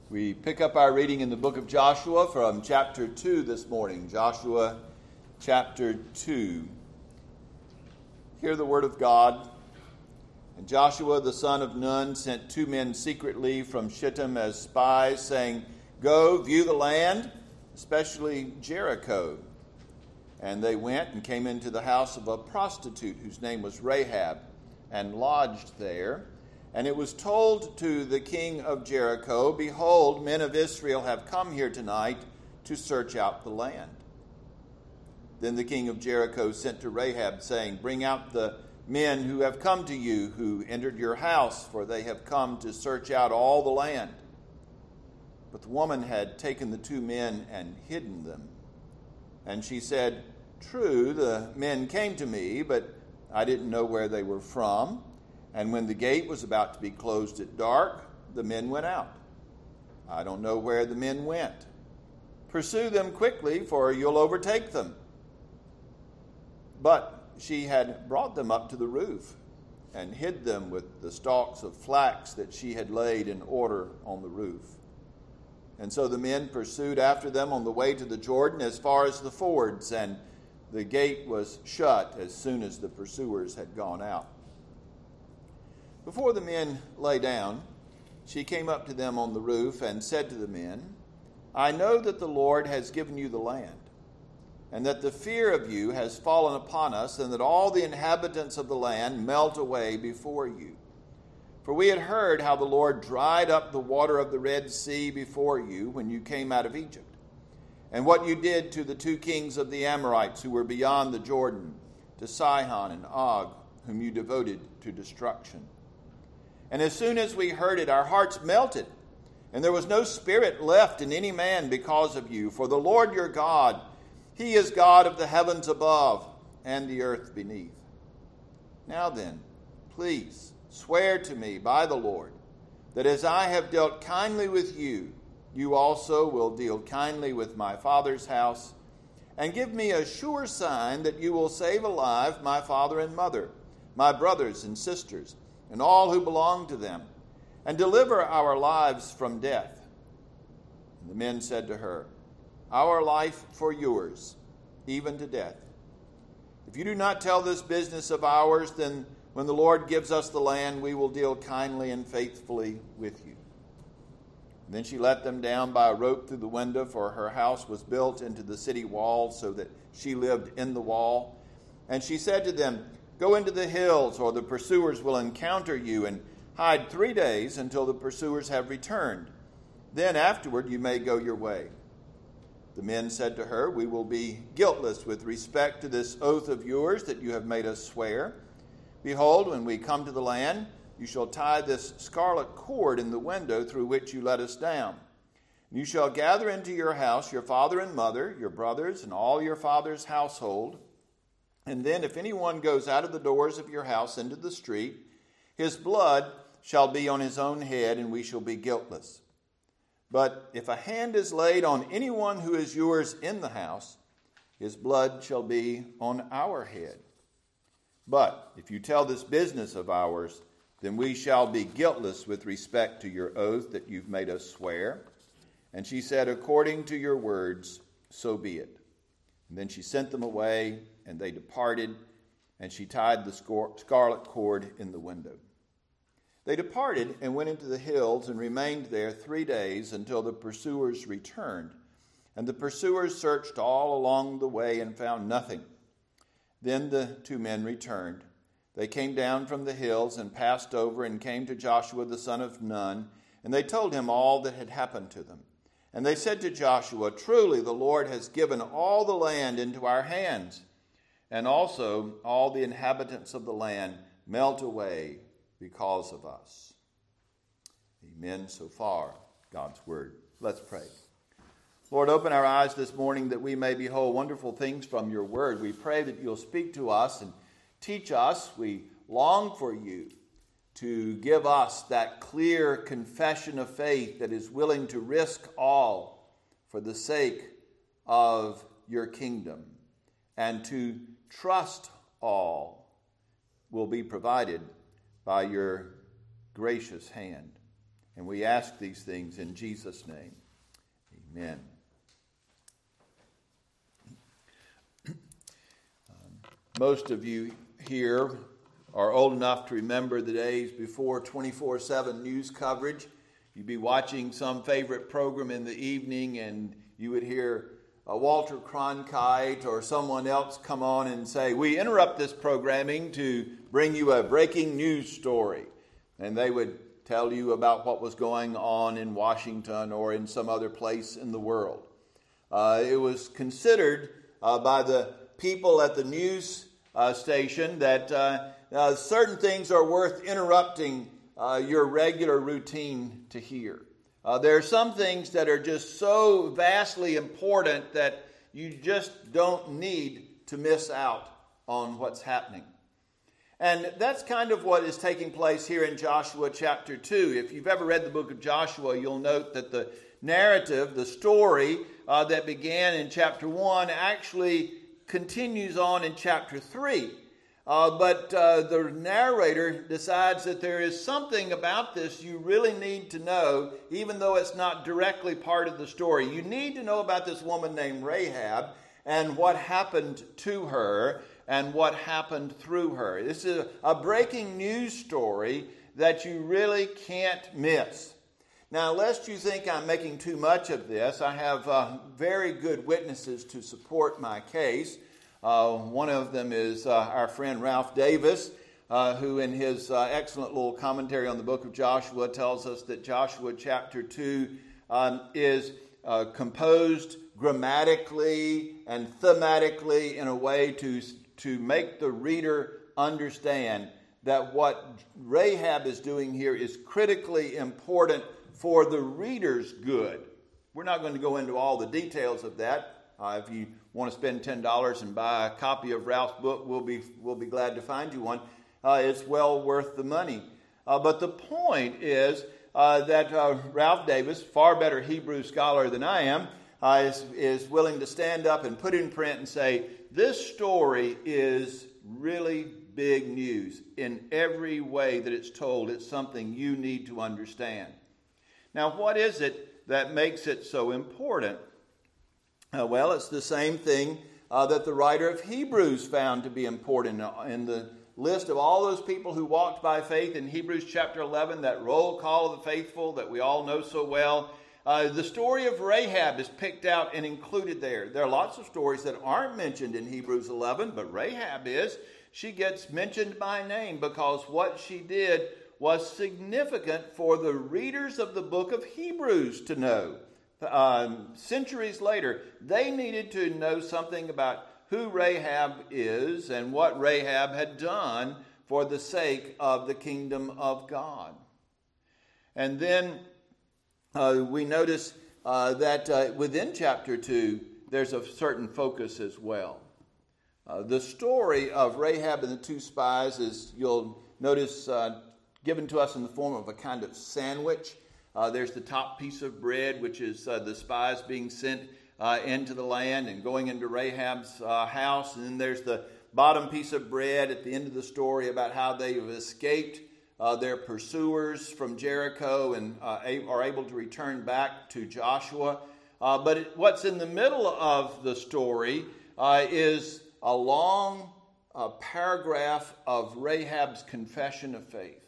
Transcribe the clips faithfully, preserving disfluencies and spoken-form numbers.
We pick up our reading in the book of Joshua from chapter two this morning. Joshua chapter two. Hear the word of God. And Joshua the son of Nun sent two men secretly from Shittim as spies, saying, "Go, view the land, especially Jericho." And they went and came into the house of a prostitute whose name was Rahab, and lodged there. And it was told to the king of Jericho, "Behold, men of Israel have come here tonight to search out the land." Then the king of Jericho sent to Rahab, saying, "Bring out the men who have come to you, who entered your house, for they have come to search out all the land." But the woman had taken the two men and hidden them. And she said, "True, the men came to me, but I didn't know where they were from. And when the gate was about to be closed at dark, the men went out. I don't know where the men went. Pursue them quickly, for you'll overtake them." But she had brought them up to the roof and hid them with the stalks of flax that she had laid in order on the roof. And so the men pursued after them on the way to the Jordan as far as the fords, and the gate was shut as soon as the pursuers had gone out. Before the men lay down, she came up to them on the roof and said to the men, "I know that the Lord has given you the land, and that the fear of you has fallen upon us, and that all the inhabitants of the land melt away before you. For we had heard how the Lord dried up the water of the Red Sea before you when you came out of Egypt, and what you did to the two kings of the Amorites who were beyond the Jordan, to Sihon and Og, whom you devoted to destruction. And as soon as we heard it, our hearts melted, and there was no spirit left in any man because of you. For the Lord your God, He is God of the heavens above and the earth beneath. Now then, please swear to me by the Lord that as I have dealt kindly with you, you also will deal kindly with my father's house, and give me a sure sign that you will save alive my father and mother, my brothers and sisters, and all who belong to them, and deliver our lives from death." And the men said to her, "Our life for yours, even to death. If you do not tell this business of ours, then when the Lord gives us the land, we will deal kindly and faithfully with you." And then she let them down by a rope through the window, for her house was built into the city wall, so that she lived in the wall. And she said to them, "Go into the hills, or the pursuers will encounter you, and hide three days until the pursuers have returned. Then afterward you may go your way." The men said to her, "We will be guiltless with respect to this oath of yours that you have made us swear. Behold, when we come to the land, you shall tie this scarlet cord in the window through which you let us down. You shall gather into your house your father and mother, your brothers, and all your father's household. And then if anyone goes out of the doors of your house into the street, his blood shall be on his own head, and we shall be guiltless. But if a hand is laid on anyone who is yours in the house, his blood shall be on our head. But if you tell this business of ours, then we shall be guiltless with respect to your oath that you've made us swear." And she said, "According to your words, so be it." And then she sent them away, and they departed, and she tied the scarlet cord in the window. They departed and went into the hills and remained there three days until the pursuers returned. And the pursuers searched all along the way and found nothing. Then the two men returned. They came down from the hills and passed over and came to Joshua the son of Nun, and they told him all that had happened to them. And they said to Joshua, "Truly the Lord has given all the land into our hands, and also all the inhabitants of the land melt away because of us." Amen. So far, God's word. Let's pray. Lord, open our eyes this morning that we may behold wonderful things from your word. We pray that you'll speak to us and teach us. We long for you to give us that clear confession of faith that is willing to risk all for the sake of your kingdom, and to trust all will be provided by your gracious hand. And we ask these things in Jesus' name. Amen. Most of you here are old enough to remember the days before twenty-four seven news coverage. You'd be watching some favorite program in the evening and you would hear uh, Walter Cronkite or someone else come on and say, "We interrupt this programming to bring you a breaking news story." And they would tell you about what was going on in Washington or in some other place in the world. Uh, it was considered uh, by the people at the news uh, station that uh, uh, certain things are worth interrupting uh, your regular routine to hear. Uh, there are some things that are just so vastly important that you just don't need to miss out on what's happening. And that's kind of what is taking place here in Joshua chapter two. If you've ever read the book of Joshua, you'll note that the narrative, the story uh, that began in chapter one actually continues on in chapter three. Uh, but uh, the narrator decides that there is something about this you really need to know, even though it's not directly part of the story. You need to know about this woman named Rahab and what happened to her and what happened through her. This is a breaking news story that you really can't miss. Now, lest you think I'm making too much of this, I have uh, very good witnesses to support my case. Uh, one of them is uh, our friend Ralph Davis, uh, who in his uh, excellent little commentary on the book of Joshua tells us that Joshua chapter two um, is uh, composed grammatically and thematically in a way to to make the reader understand that what Rahab is doing here is critically important for the reader's good. We're not going to go into all the details of that. Uh, if you want to spend ten dollars and buy a copy of Ralph's book, we'll be we'll be glad to find you one. Uh, it's well worth the money. Uh, but the point is uh, that uh, Ralph Davis, far better Hebrew scholar than I am, uh, is, is willing to stand up and put in print and say, this story is really big news. In every way that it's told, it's something you need to understand. Now, what is it that makes it so important? Uh, well, it's the same thing uh, that the writer of Hebrews found to be important. In the list of all those people who walked by faith in Hebrews chapter eleven, that roll call of the faithful that we all know so well, Uh, the story of Rahab is picked out and included there. There are lots of stories that aren't mentioned in Hebrews eleven, but Rahab is. She gets mentioned by name because what she did was significant for the readers of the book of Hebrews to know. Um, centuries later, they needed to know something about who Rahab is and what Rahab had done for the sake of the kingdom of God. And then Uh, we notice uh, that uh, within chapter two, there's a certain focus as well. Uh, the story of Rahab and the two spies is, you'll notice, uh, given to us in the form of a kind of sandwich. Uh, there's the top piece of bread, which is uh, the spies being sent uh, into the land and going into Rahab's uh, house. And then there's the bottom piece of bread at the end of the story about how they have escaped Uh, their pursuers from Jericho and uh, are able to return back to Joshua. Uh, but it, what's in the middle of the story uh, is a long uh, paragraph of Rahab's confession of faith.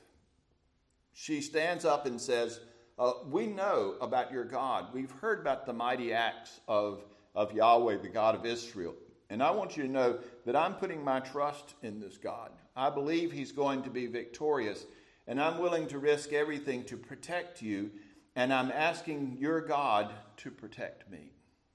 She stands up and says, uh, we know about your God. We've heard about the mighty acts of, of Yahweh, the God of Israel. And I want you to know that I'm putting my trust in this God. I believe he's going to be victorious. And I'm willing to risk everything to protect you. And I'm asking your God to protect me.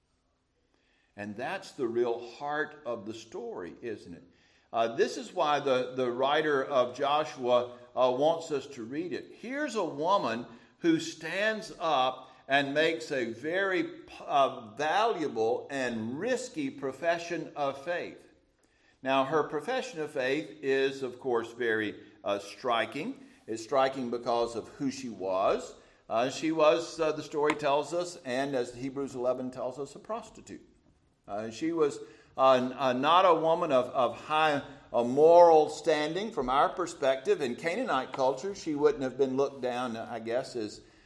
And that's the real heart of the story, isn't it? Uh, this is why the, the writer of Joshua uh, wants us to read it. Here's a woman who stands up and makes a very uh, valuable and risky profession of faith. Now, her profession of faith is, of course, very uh, striking. It's striking because of who she was. Uh, she was, uh, the story tells us, and as Hebrews eleven tells us, a prostitute. Uh, she was uh, uh, not a woman of, of high uh, moral standing from our perspective. In Canaanite culture, she wouldn't have been looked down, I guess, as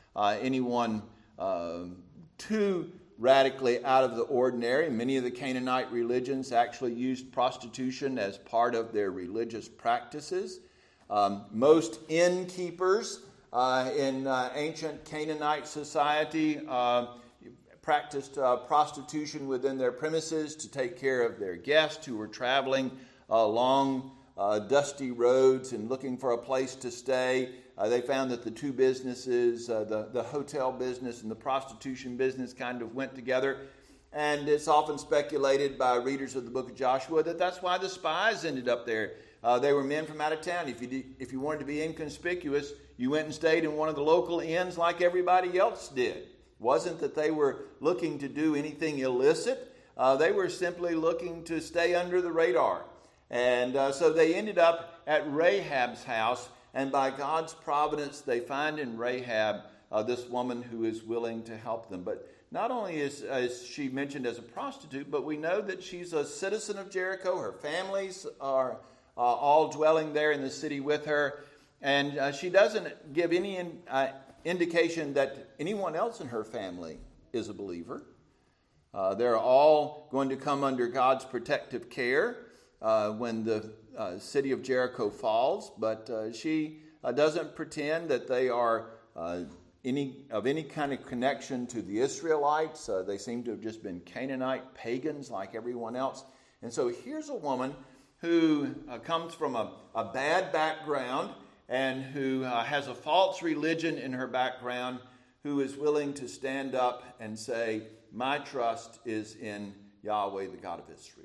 uh, anyone uh, too radically out of the ordinary. Many of the Canaanite religions actually used prostitution as part of their religious practices. Um, most innkeepers uh, in uh, ancient Canaanite society uh, practiced uh, prostitution within their premises to take care of their guests who were traveling uh, along uh, dusty roads and looking for a place to stay. Uh, they found that the two businesses, uh, the, the hotel business and the prostitution business, kind of went together. And it's often speculated by readers of the book of Joshua that that's why the spies ended up there. Uh, they were men from out of town. If you did, if you wanted to be inconspicuous, you went and stayed in one of the local inns like everybody else did. It wasn't that they were looking to do anything illicit. Uh, they were simply looking to stay under the radar. And uh, so they ended up at Rahab's house. And by God's providence, they find in Rahab uh, this woman who is willing to help them. But not only is, is she mentioned as a prostitute, but we know that she's a citizen of Jericho. Her families are uh, all dwelling there in the city with her. And uh, she doesn't give any in, uh, indication that anyone else in her family is a believer. Uh, they're all going to come under God's protective care uh, when the Uh, city of Jericho falls, but uh, she uh, doesn't pretend that they are uh, any of any kind of connection to the Israelites. Uh, they seem to have just been Canaanite pagans like everyone else. And so here's a woman who uh, comes from a, a bad background and who uh, has a false religion in her background, who is willing to stand up and say, "My trust is in Yahweh, the God of Israel."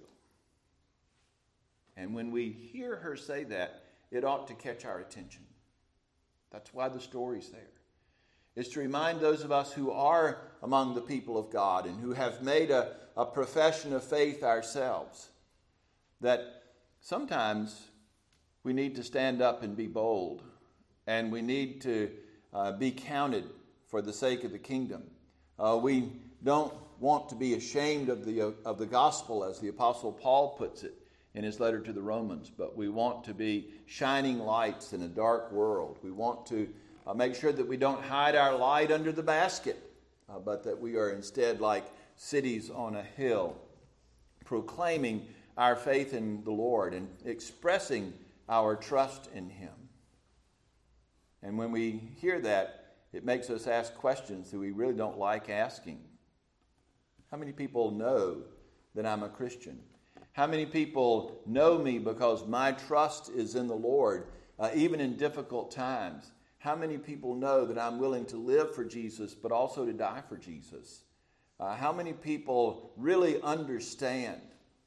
And when we hear her say that, it ought to catch our attention. That's why the story's there. It's to remind those of us who are among the people of God and who have made a, a profession of faith ourselves, that sometimes we need to stand up and be bold, and we need to uh, be counted for the sake of the kingdom. Uh, we don't want to be ashamed of the, of the gospel, as the Apostle Paul puts it in his letter to the Romans, but we want to be shining lights in a dark world. We want to uh, make sure that we don't hide our light under the basket, uh, but that we are instead like cities on a hill, proclaiming our faith in the Lord and expressing our trust in Him. And when we hear that, it makes us ask questions that we really don't like asking. How many people know that I'm a Christian? How many people know me because my trust is in the Lord, uh, even in difficult times? How many people know that I'm willing to live for Jesus, but also to die for Jesus? Uh, how many people really understand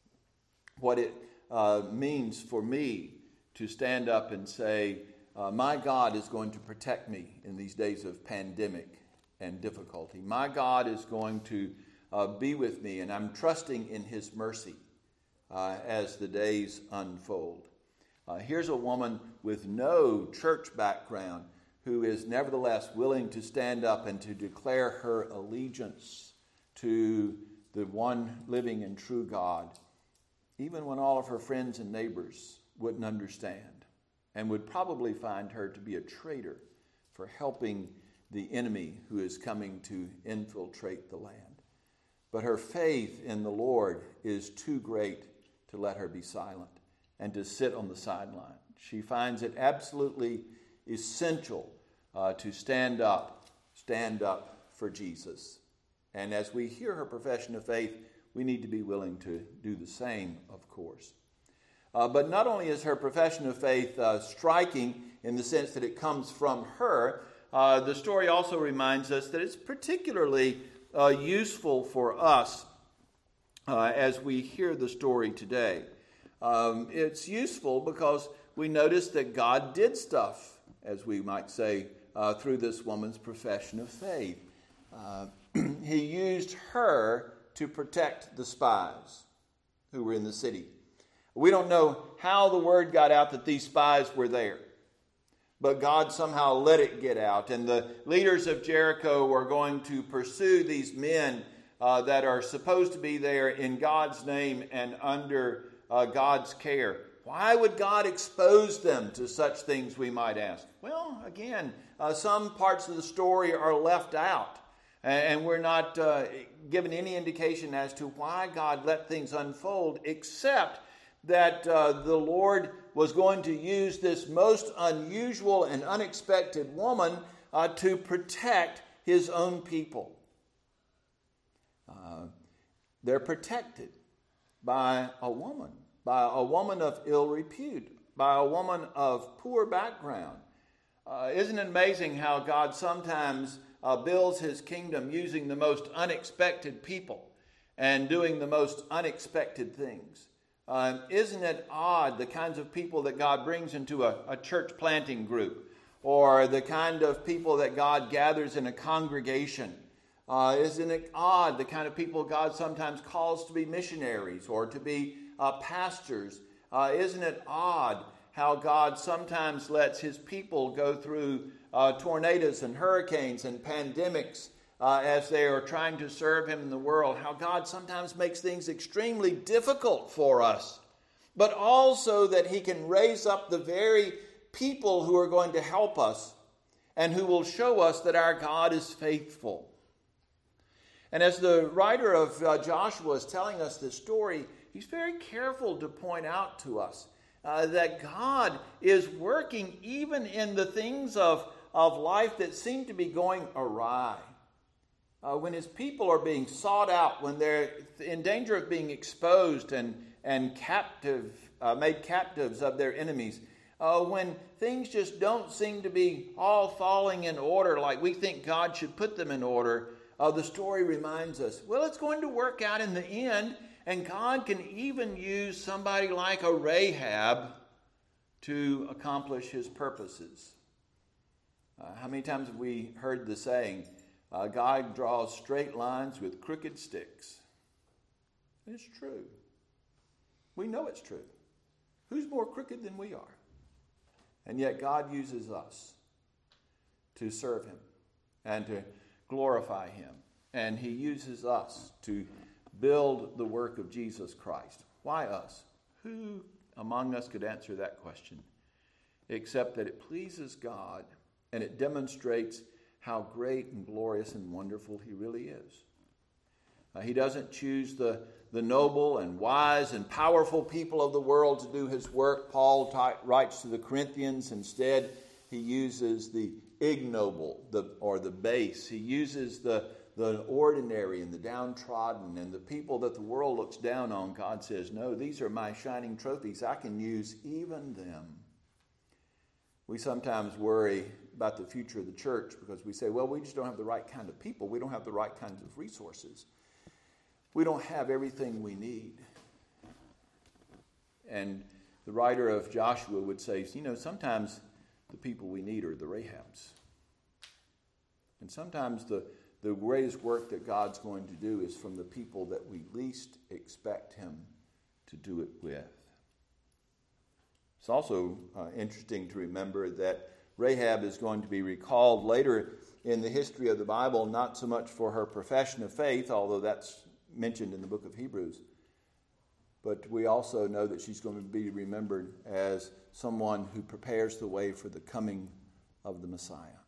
what it uh, means for me to stand up and say, uh, my God is going to protect me in these days of pandemic and difficulty. My God is going to uh, be with me, and I'm trusting in His mercy. Uh, as the days unfold. Uh, here's a woman with no church background who is nevertheless willing to stand up and to declare her allegiance to the one living and true God, even when all of her friends and neighbors wouldn't understand and would probably find her to be a traitor for helping the enemy who is coming to infiltrate the land. But her faith in the Lord is too great to let her be silent and to sit on the sideline. She finds it absolutely essential uh, to stand up, stand up for Jesus. And as we hear her profession of faith, we need to be willing to do the same, of course. Uh, but not only is her profession of faith uh, striking in the sense that it comes from her, uh, the story also reminds us that it's particularly uh, useful for us Uh, as we hear the story today. Um, it's useful because we notice that God did stuff, as we might say, uh, through this woman's profession of faith. Uh, he used her to protect the spies who were in the city. We don't know how the word got out that these spies were there, but God somehow let it get out, and the leaders of Jericho were going to pursue these men Uh, that are supposed to be there in God's name and under uh, God's care. Why would God expose them to such things, we might ask? Well, again, uh, some parts of the story are left out. And we're not uh, given any indication as to why God let things unfold, except that uh, the Lord was going to use this most unusual and unexpected woman uh, to protect his own people. Uh, they're protected by a woman, by a woman of ill repute, by a woman of poor background. Uh, isn't it amazing how God sometimes uh, builds his kingdom using the most unexpected people and doing the most unexpected things? Um, isn't it odd the kinds of people that God brings into a, a church planting group, or the kind of people that God gathers in a congregation? Uh, isn't it odd the kind of people God sometimes calls to be missionaries or to be uh, pastors? Uh, isn't it odd how God sometimes lets his people go through uh, tornadoes and hurricanes and pandemics uh, as they are trying to serve him in the world? How God sometimes makes things extremely difficult for us, but also that he can raise up the very people who are going to help us and who will show us that our God is faithful. And as the writer of uh, Joshua is telling us this story, he's very careful to point out to us uh, that God is working even in the things of, of life that seem to be going awry. Uh, when his people are being sought out, when they're in danger of being exposed and, and captive, uh, made captives of their enemies, uh, when things just don't seem to be all falling in order like we think God should put them in order, uh, the story reminds us, well, it's going to work out in the end, and God can even use somebody like a Rahab to accomplish his purposes. Uh, how many times have we heard the saying, Uh, God draws straight lines with crooked sticks? It's true. We know it's true. Who's more crooked than we are? And yet God uses us to serve him and to glorify him. And he uses us to build the work of Jesus Christ. Why us? Who among us could answer that question? Except that it pleases God and it demonstrates how great and glorious and wonderful he really is. Uh, he doesn't choose the, the noble and wise and powerful people of the world to do his work. Paul t- writes to the Corinthians. Instead, he uses the ignoble the, or the base. He uses the, the ordinary and the downtrodden and the people that the world looks down on. God says, no, these are my shining trophies. I can use even them. We sometimes worry about the future of the church because we say, well, we just don't have the right kind of people. We don't have the right kinds of resources. We don't have everything we need. And the writer of Joshua would say, you know, sometimes the people we need are the Rahabs. And sometimes the, the greatest work that God's going to do is from the people that we least expect him to do it with. It's also uh, interesting to remember that Rahab is going to be recalled later in the history of the Bible, not so much for her profession of faith, although that's mentioned in the book of Hebrews, but we also know that she's going to be remembered as someone who prepares the way for the coming of the Messiah.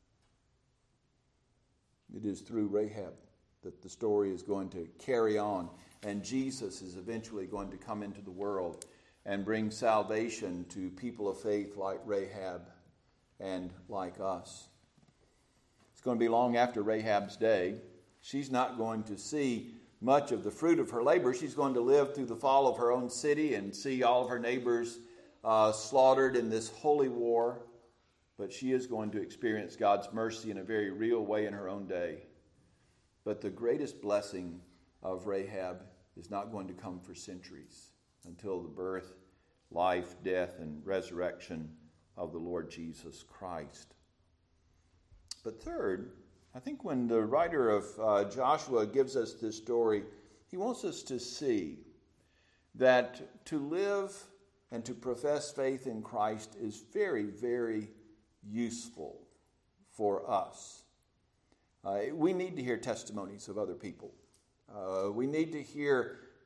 It is through Rahab that the story is going to carry on, and Jesus is eventually going to come into the world and bring salvation to people of faith like Rahab and like us. It's going to be long after Rahab's day. She's not going to see much of the fruit of her labor. She's going to live through the fall of her own city and see all of her neighbors uh, slaughtered in this holy war. But she is going to experience God's mercy in a very real way in her own day. But the greatest blessing of Rahab is not going to come for centuries, until the birth, life, death, and resurrection of the Lord Jesus Christ. But third, I think when the writer of uh, Joshua gives us this story, he wants us to see that to live and to profess faith in Christ is very, very useful for us. Uh, we need to hear testimonies of other people. Uh, we need to hear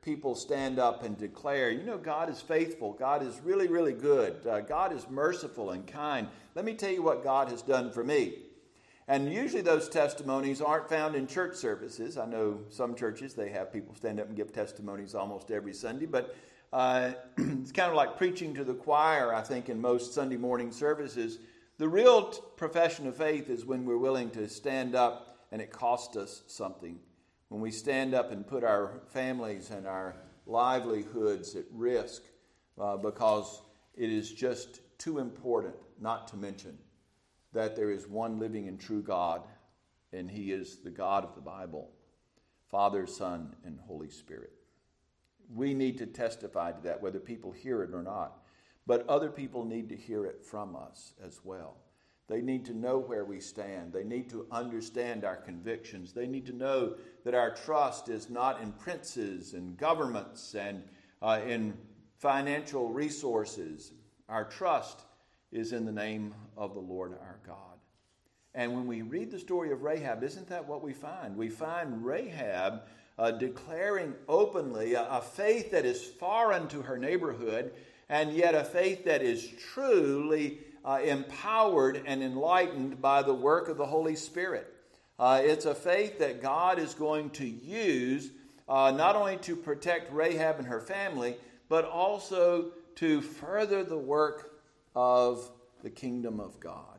people stand up and declare, you know, God is faithful. God is really, really good. Uh, God is merciful and kind. Let me tell you what God has done for me. And usually those testimonies aren't found in church services. I know some churches, they have people stand up and give testimonies almost every Sunday, but uh, it's kind of like preaching to the choir, I think, in most Sunday morning services. The real t- profession of faith is when we're willing to stand up and it costs us something. When we stand up and put our families and our livelihoods at risk uh, because it is just too important not to mention that there is one living and true God, and He is the God of the Bible, Father, Son, and Holy Spirit. We need to testify to that, whether people hear it or not. But other people need to hear it from us as well. They need to know where we stand. They need to understand our convictions. They need to know that our trust is not in princes and governments and uh, in financial resources. Our trust is in the name of the Lord our God. And when we read the story of Rahab, isn't that what we find? We find Rahab uh, declaring openly a, a faith that is foreign to her neighborhood, and yet a faith that is truly uh, empowered and enlightened by the work of the Holy Spirit. Uh, it's a faith that God is going to use uh, not only to protect Rahab and her family, but also to further the work of the kingdom of God.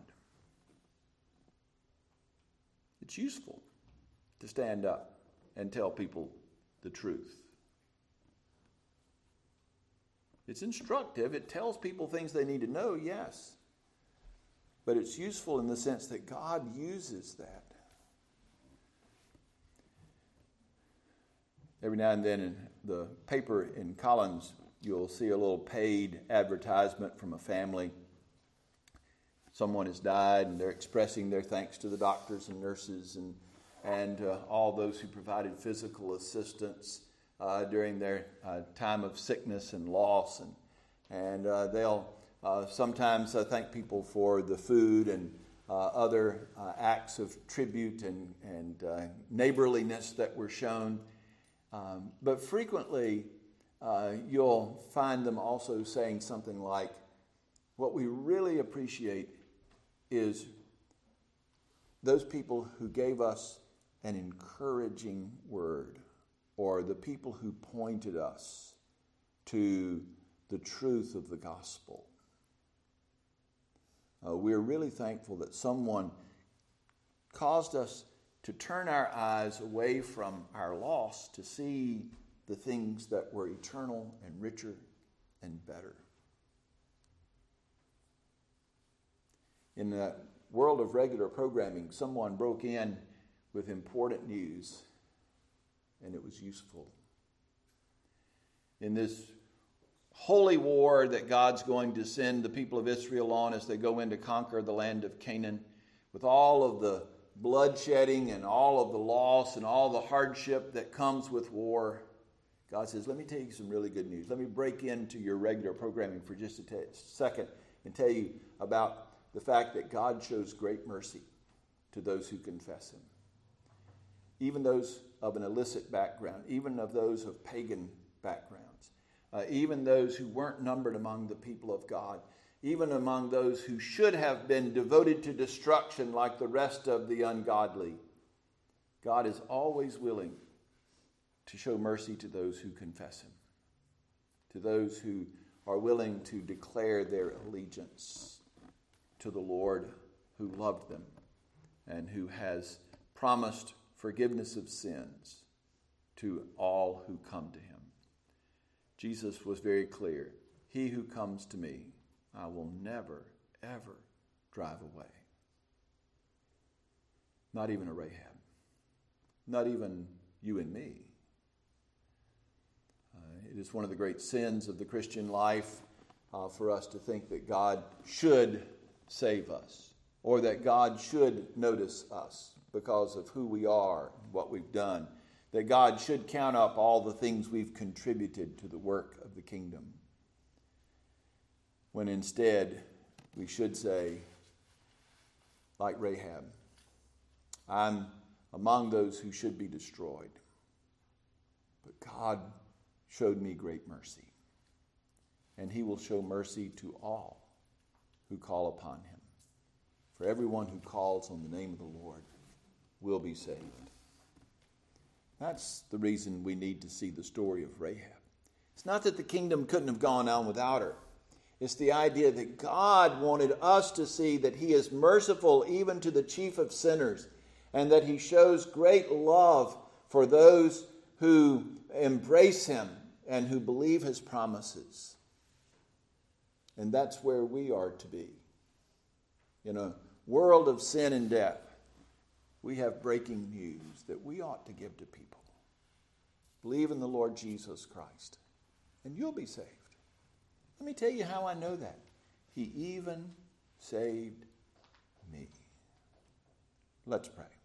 It's useful to stand up and tell people the truth. It's instructive. It tells people things they need to know, yes. But it's useful in the sense that God uses that. Every now and then in the paper in Collins, you'll see a little paid advertisement from a family. Someone has died and they're expressing their thanks to the doctors and nurses and, and uh, all those who provided physical assistance uh, during their uh, time of sickness and loss. And, and uh, they'll uh, sometimes uh, thank people for the food and uh, other uh, acts of tribute and, and uh, neighborliness that were shown. Um, but frequently, Uh, you'll find them also saying something like, what we really appreciate is those people who gave us an encouraging word, or the people who pointed us to the truth of the gospel. Uh, we're really thankful that someone caused us to turn our eyes away from our loss to see the things that were eternal and richer and better. In the world of regular programming, someone broke in with important news, and it was useful. In this holy war that God's going to send the people of Israel on as they go in to conquer the land of Canaan, with all of the bloodshedding and all of the loss and all the hardship that comes with war, God says, let me tell you some really good news. Let me break into your regular programming for just a t- second and tell you about the fact that God shows great mercy to those who confess Him. Even those of an illicit background, even of those of pagan backgrounds, uh, even those who weren't numbered among the people of God, even among those who should have been devoted to destruction like the rest of the ungodly. God is always willing to show mercy to those who confess Him, to those who are willing to declare their allegiance to the Lord who loved them and who has promised forgiveness of sins to all who come to Him. Jesus was very clear. He who comes to me, I will never, ever drive away. Not even a Rahab. Not even you and me. It is one of the great sins of the Christian life uh, for us to think that God should save us or that God should notice us because of who we are and what we've done, that God should count up all the things we've contributed to the work of the kingdom, when instead we should say, like Rahab, I'm among those who should be destroyed, but God showed me great mercy. And he will show mercy to all who call upon him. For everyone who calls on the name of the Lord will be saved. That's the reason we need to see the story of Rahab. It's not that the kingdom couldn't have gone on without her. It's the idea that God wanted us to see that he is merciful even to the chief of sinners, and that he shows great love for those who embrace him and who believe his promises. And that's where we are to be. In a world of sin and death, we have breaking news that we ought to give to people. Believe in the Lord Jesus Christ, and you'll be saved. Let me tell you how I know that. He even saved me. Let's pray.